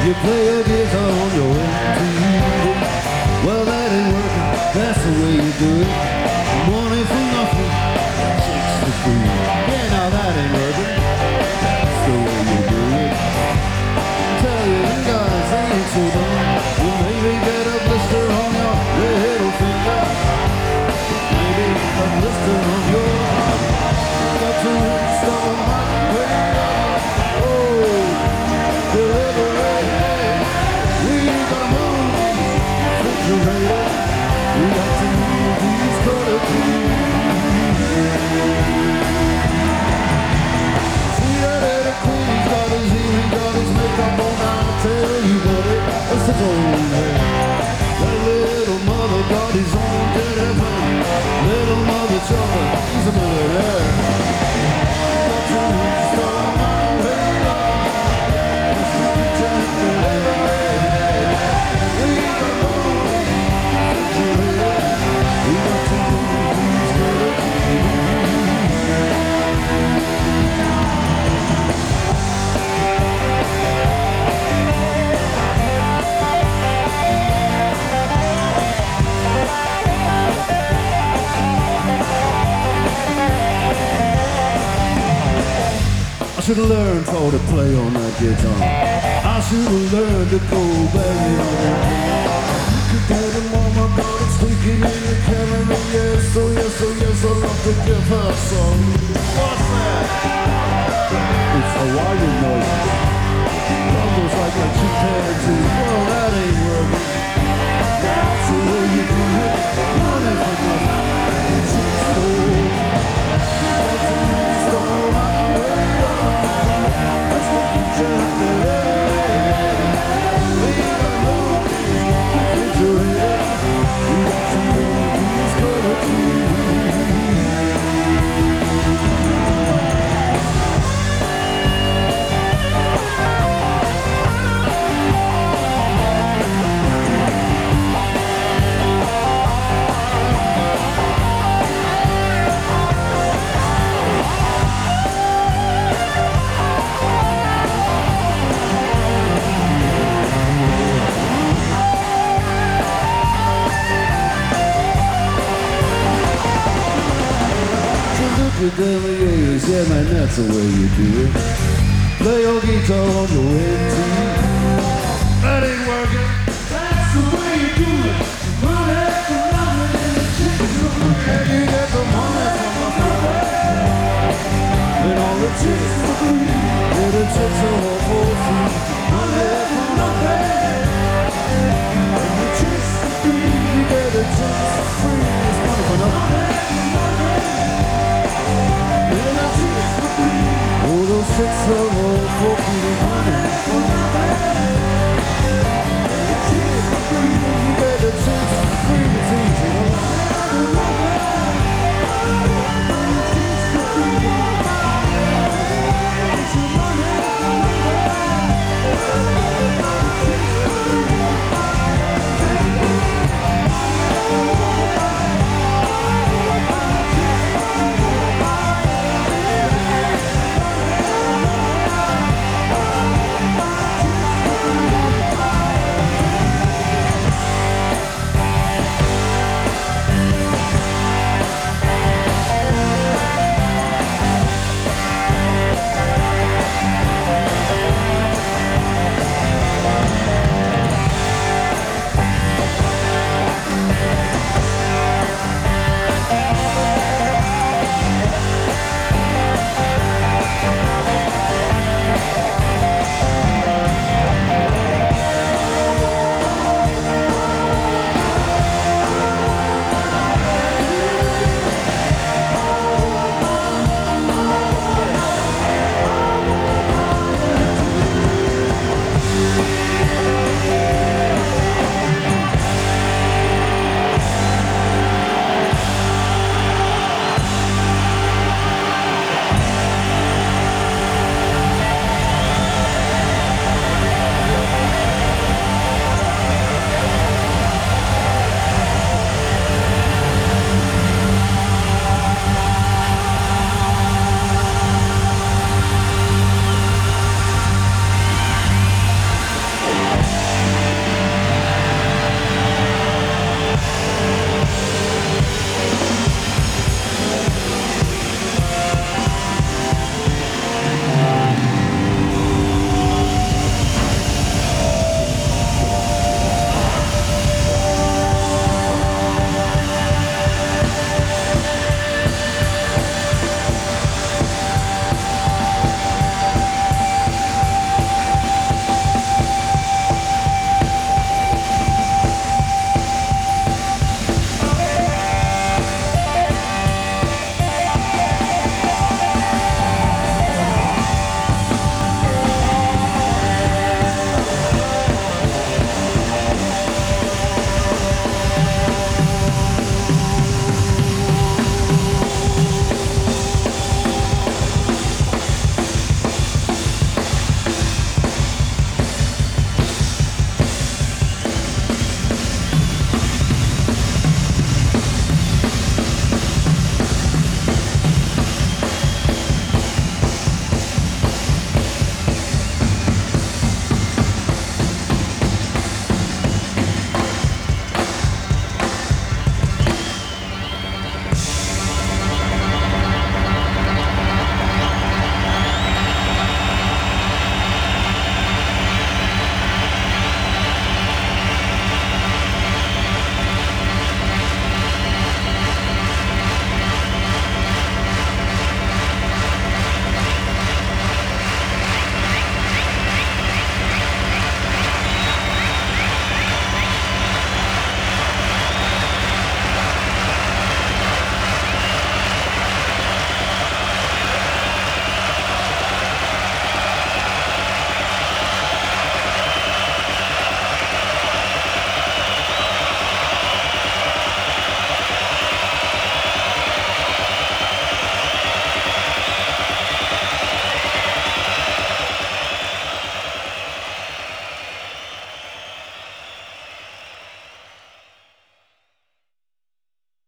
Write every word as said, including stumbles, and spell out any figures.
You play a guitar on your M T V. Well, that ain't working, that's the way you do it. Money for nothing, chicks for free. Yeah, now that ain't working, that's the way you do it. Tell you, them guys, they ain't so dumb. You maybe get a blister on your little finger. Maybe a blister on your arm. Got to install my prayer. Oh, delivery. We got home, refrigerator. We got to move these color keys. See that little queen, he's got his heel, he got his makeup on. I'll tell you, buddy, it's his own hair. That little mother got his own teddy bear. Little mother chopper, he's a millionaire. Got to install my radar. It's the picture in the air. We got home, refrigerator. We got to move these color I should have learned how to play on that guitar. I should have learned to go banging on that guitar. You could get it, mama, got it squeaking in the camera. Yes, oh yes, oh yes, I love to give her a song. What's that? It's Hawaiian noises. Almost like a chimpanzee. Well, that ain't working. That's the way you do it. Money for nothing. It's so yeah, man, that's the way you do it. Play your guitar on your M T V. That ain't working.